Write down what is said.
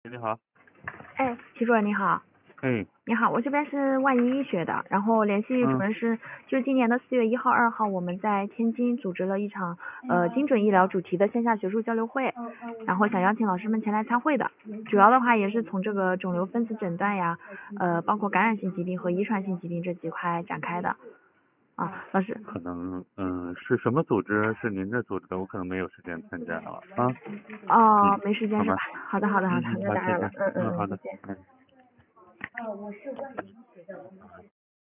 你好。 哎，齐主任你好。你好，我这边是万一医学的，然后联系主任是，就今年的4月1号、2号，我们在天津组织了一场精准医疗主题的线下学术交流会，然后想邀请老师们前来参会的，主要的话也是从这个肿瘤分子诊断呀，包括感染性疾病和遗传性疾病这几块展开的。老师。 可能是什么组织？是您这组织的，我可能没有时间参加了啊。 没时间是吧？好的，那打扰了。 好，谢谢。好的。 再见。 我是万一医学的。